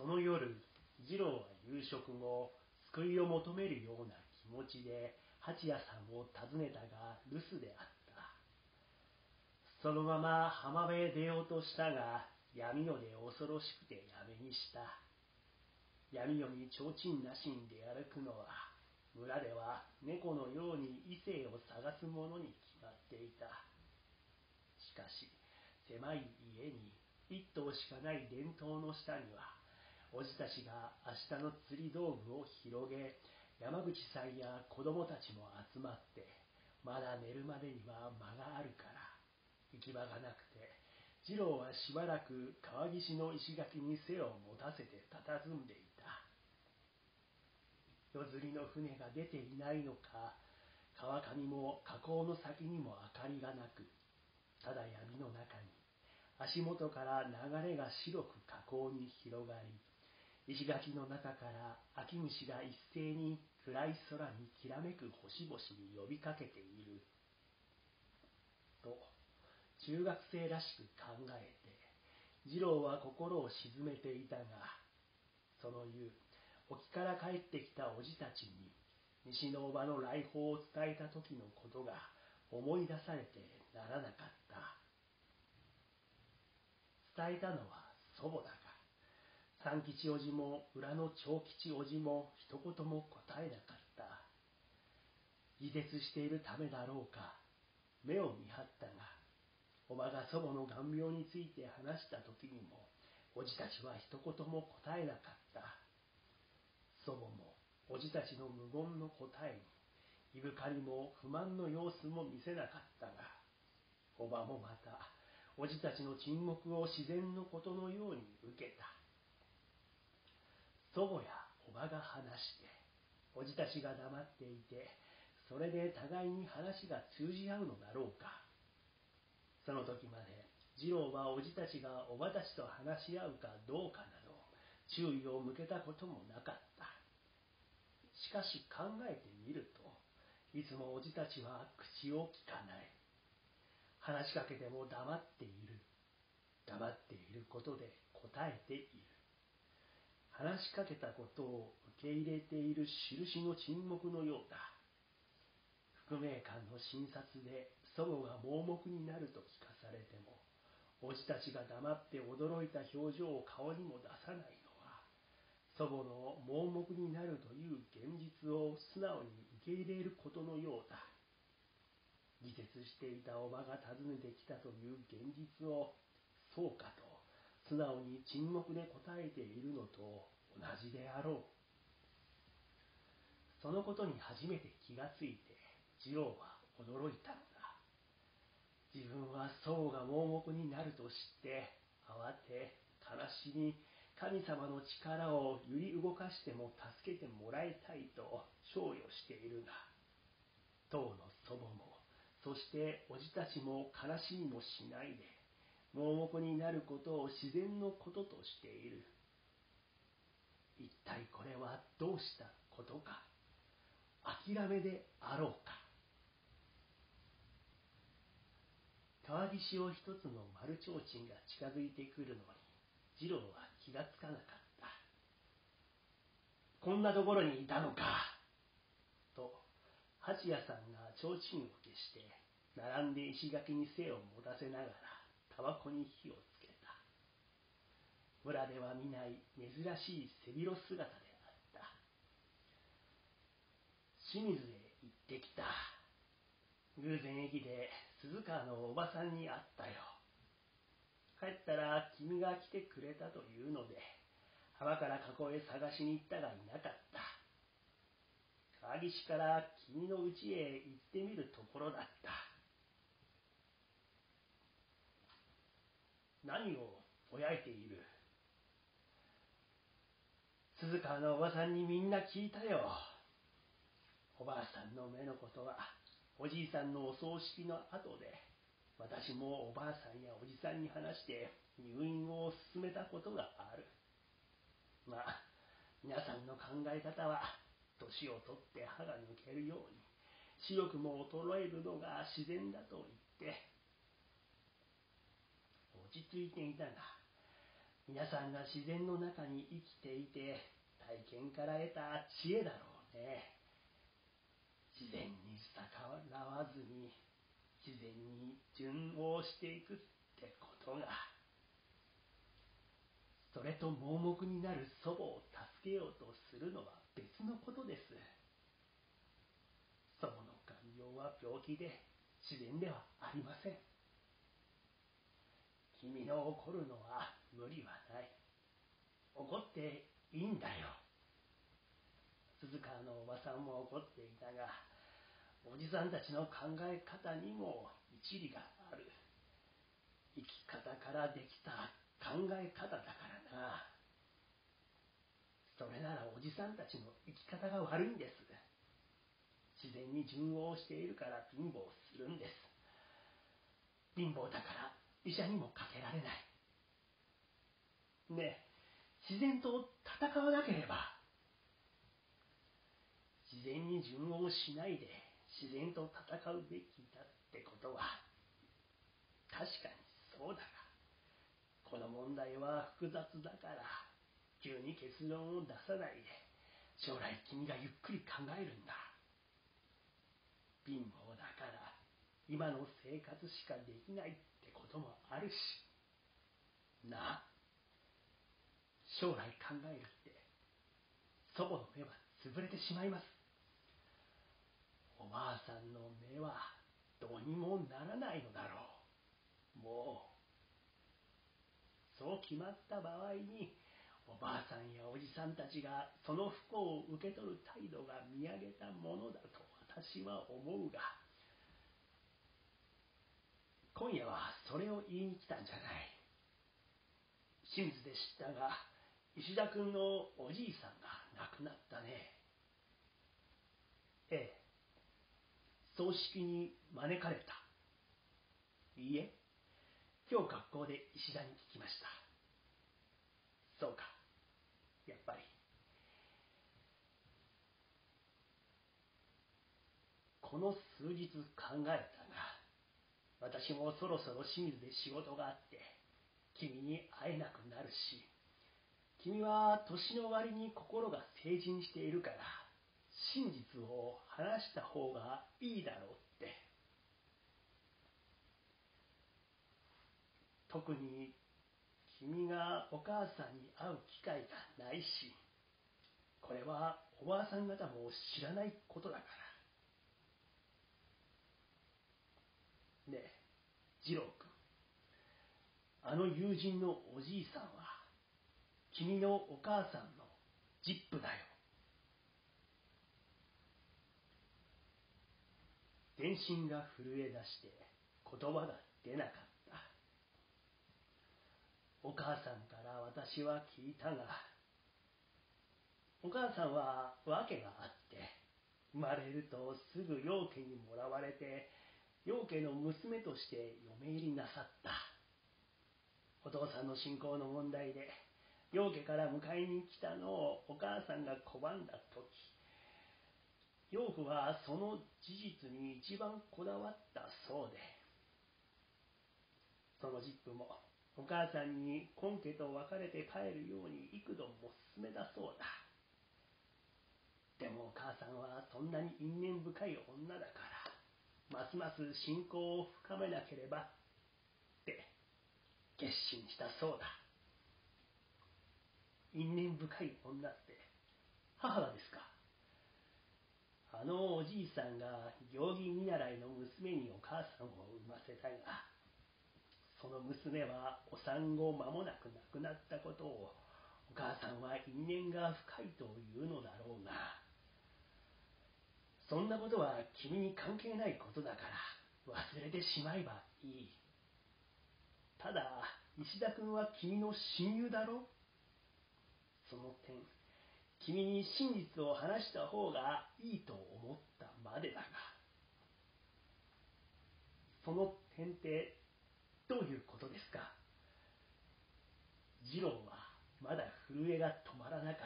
その夜、次郎は夕食後、救いを求めるような気持ちで八谷さんを訪ねたが留守であった。そのまま浜辺へ出ようとしたが、闇夜で恐ろしくてやめにした。闇夜に提灯なしに出歩くのは、村では猫のように異性を探すものに決まっていた。しかし、狭い家に一棟しかない電灯の下には、おじたちが明日の釣り道具を広げ、山口さんや子供たちも集まって、まだ寝るまでには間があるから、行き場がなくて、次郎はしばらく川岸の石垣に背を持たせて佇んでいた。夜釣りの船が出ていないのか、川上も河口の先にも明かりがなく、ただ闇の中に足元から流れが白く河口に広がり、石垣の中から秋虫が一斉に暗い空にきらめく星々に呼びかけている。と、中学生らしく考えて、次郎は心を沈めていたが、その夕、沖から帰ってきたおじたちに、西の叔母の来訪を伝えた時のことが思い出されてならなかった。伝えたのは祖母だが、三吉おじも裏の長吉おじも一言も答えなかった。気絶しているためだろうか、目を見張ったが、おばが祖母の眼病について話した時にも、おじたちは一言も答えなかった。祖母もおじたちの無言の答えに、いぶかりも不満の様子も見せなかったが、おばもまた、おじたちの沈黙を自然のことのように受けた。祖母やおばが話して、おじたちが黙っていて、それで互いに話が通じ合うのだろうか。その時まで、次郎はおじたちがおばたちと話し合うかどうかなど、注意を向けたこともなかった。しかし考えてみると、いつもおじたちは口をきかない。話しかけても黙っている。黙っていることで答えている。話しかけたことを受け入れている印の沈黙のようだ。副名官の診察で祖母が盲目になると聞かされても、おじたちが黙って驚いた表情を顔にも出さないのは、祖母の盲目になるという現実を素直に受け入れることのようだ。気絶していたおばが訪ねてきたという現実を、そうかと素直に沈黙で答えているのと同じであろう。そのことに初めて気がついて、次郎は驚いたのだ。自分は祖母が盲目になると知って、慌て、悲しみ、神様の力を揺り動かしても助けてもらいたいと賞与しているが、当の祖母も、そしておじたちも悲しみもしないで、盲目になることを自然のこととしている。一体これはどうしたことか。諦めであろうか。川岸を一つの丸提灯が近づいてくるのに、次郎は気がつかなかった。こんなところにいたのか。と、八谷さんが提灯を消して、並んで石垣に背を持たせながら、タバコに火をつけた。村では見ない珍しい背広姿であった。清水へ行ってきた。偶然駅で鈴川のおばさんに会ったよ。帰ったら君が来てくれたというので、浜から河口へ探しに行ったがいなかった。川岸から君の家へ行ってみるところだった。何をぼやいている。鈴川のおばさんにみんな聞いたよ。おばあさんの目のことは、おじいさんのお葬式の後で、私もおばあさんやおじさんに話して入院を進めたことがある。まあ、皆さんの考え方は、年を取って歯が抜けるように、視力も衰えるのが自然だと言って、落ち着いていたが、 皆さんが自然の中に生きていて体験から得た知恵だろうね。自然に逆らわずに自然に順応していくってことが、それと盲目になる祖母を助けようとするのは別のことです。祖母の肝病は病気で自然ではありません。君の怒るのは無理はない。怒っていいんだよ。鈴川のおばさんも怒っていたが、おじさんたちの考え方にも一理がある。生き方からできた考え方だからな。それならおじさんたちの生き方が悪いんです。自然に順応しているから貧乏するんです。貧乏だから医者にもかけられない。ねえ、自然と戦わなければ。自然に順応しないで自然と戦うべきだってことは確かにそうだが、この問題は複雑だから急に結論を出さないで将来君がゆっくり考えるんだ。貧乏だから今の生活しかできないってこともあるしな。将来考えるって祖母の目は潰れてしまいます。おばあさんの目はどうにもならないのだろう。もうそう決まった場合におばあさんやおじさんたちがその不幸を受け取る態度が見上げたものだと私は思うが、今夜はそれを言いに来たんじゃない。清水で知ったが石田君のおじいさんが亡くなったね。ええ、葬式に招かれた。いいえ、今日学校で石田に聞きました。そうか、やっぱり。この数日考えたが、私もそろそろ清水で仕事があって君に会えなくなるし、君は年の割に心が成人しているから真実を話した方がいいだろうって。特に君がお母さんに会う機会がないし、これはおばあさん方も知らないことだから。ねえ、次郎君、あの友人のおじいさんは君のお母さんのジップだよ。全身が震え出して言葉が出なかった。お母さんから私は聞いたが、お母さんは訳があって、生まれるとすぐ養家にもらわれて養家の娘として嫁入りなさった。お父さんの信仰の問題で養家から迎えに来たのをお母さんが拒んだ時、養父はその事実に一番こだわったそうで、そのジップもお母さんに今家と別れて帰るように幾度も勧めたそうだ。でもお母さんはそんなに因縁深い女だからますます信仰を深めなければって決心したそうだ。因縁深い女って母がですか。あのおじいさんが行儀見習いの娘にお母さんを産ませたが、その娘はお産後間もなく亡くなったことをお母さんは因縁が深いというのだろうが、そんなことは君に関係ないことだから忘れてしまえばいい。ただ石田君は君の親友だろ。その点君に真実を話した方がいいと思ったまでだが、その点ってどういうことですか。次郎はまだ震えが止まらなかった。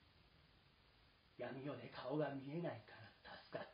闇夜で顔が見えないから助かった。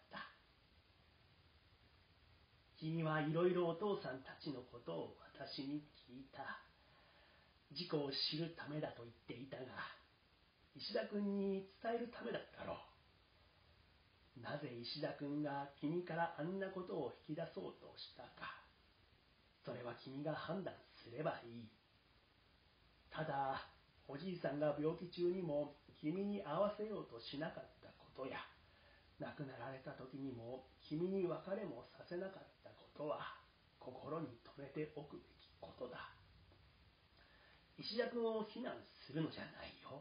君はいろいろお父さんたちのことを私に聞いた。 事故を知るためだと言っていたが、石田君に伝えるためだったろう。なぜ石田君が君からあんなことを引き出そうとしたか、それは君が判断すればいい。ただ、おじいさんが病気中にも君に会わせようとしなかったことや、亡くなられた時にも君に別れもさせなかったことは、心に留めておくべきことだ。石田君を非難するのじゃないよ。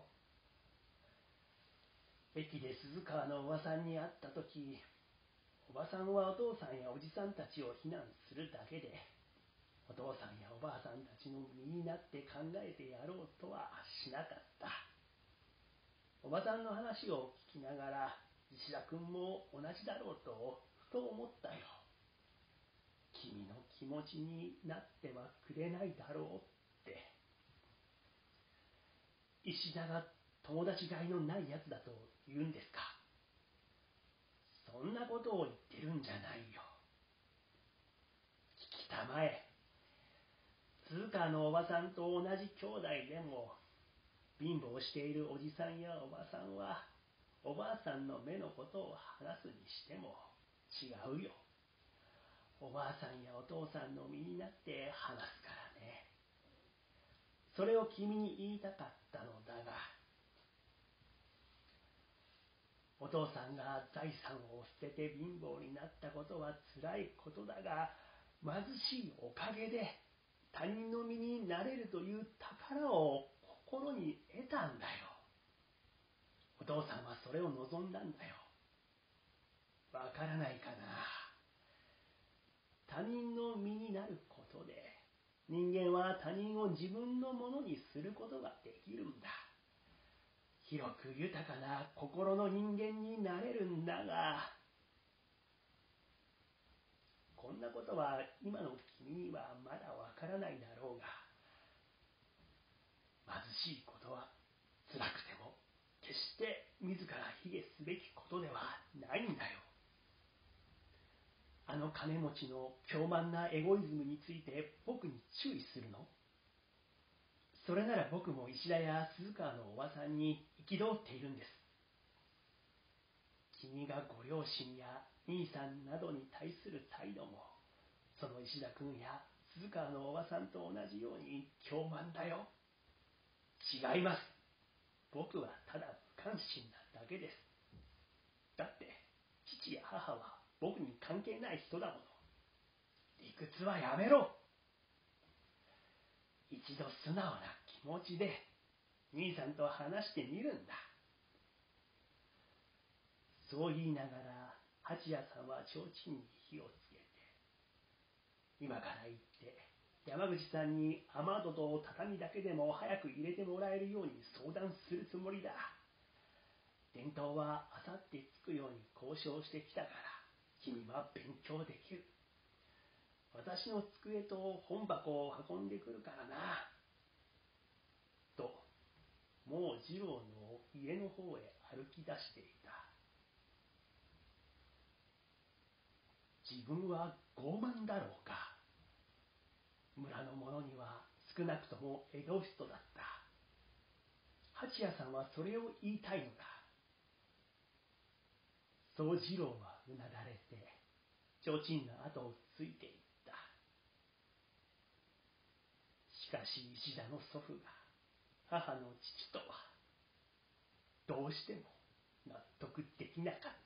駅で鈴川のおばさんに会った時、おばさんはお父さんやおじさんたちを非難するだけで、お父さんやおばあさんたちの身になって考えてやろうとはしなかった。おばさんの話を聞きながら、石田君も同じだろうとふと思ったよ。君の気持ちになってはくれないだろうって。石田が友達がいのないやつだと言うんですか。そんなことを言ってるんじゃないよ。聞きたまえ。鈴川のおばさんと同じ兄弟でも、貧乏しているおじさんやおばさんは、おばあさんの目のことを話すにしても違うよ。おばあさんやお父さんの身になって話すからね。それを君に言いたかったのだが、お父さんが財産を捨てて貧乏になったことは辛いことだが、貧しいおかげで他人の身になれるという宝を心に得たんだよ。お父さんはそれを望んだんだよ。わからないかな。他人の身になることで、人間は他人を自分のものにすることができるんだ。広く豊かな心の人間になれるんだが、こんなことは今の君にはまだわからないだろうが、貧しいことは辛くても決して自ら卑下すべきことではないんだよ。あの金持ちの狂慢なエゴイズムについて僕に注意するの？それなら僕も石田や鈴川のおばさんに憤っているんです。君がご両親や兄さんなどに対する態度も、その石田君や鈴川のおばさんと同じように狂慢だよ。違います。僕はただ無関心なだけです。だって父や母は僕に関係ない人だもの。理屈はやめろ。一度素直な気持ちで兄さんと話してみるんだ。そう言いながら八谷さんは提灯に火をつけて、今から行って山口さんに雨戸と畳だけでも早く入れてもらえるように相談するつもりだ。伝統はあさって着くように交渉してきたから、君は勉強できる。私の机と本箱を運んでくるからな。と、もう次郎の家の方へ歩き出していた。自分は傲慢だろうか。村の者には少なくともエゴイストだった。八谷さんはそれを言いたいのだ。そう次郎はうなだれて、提灯の後をついていった。しかし石田の祖父が母の父とは、どうしても納得できなかった。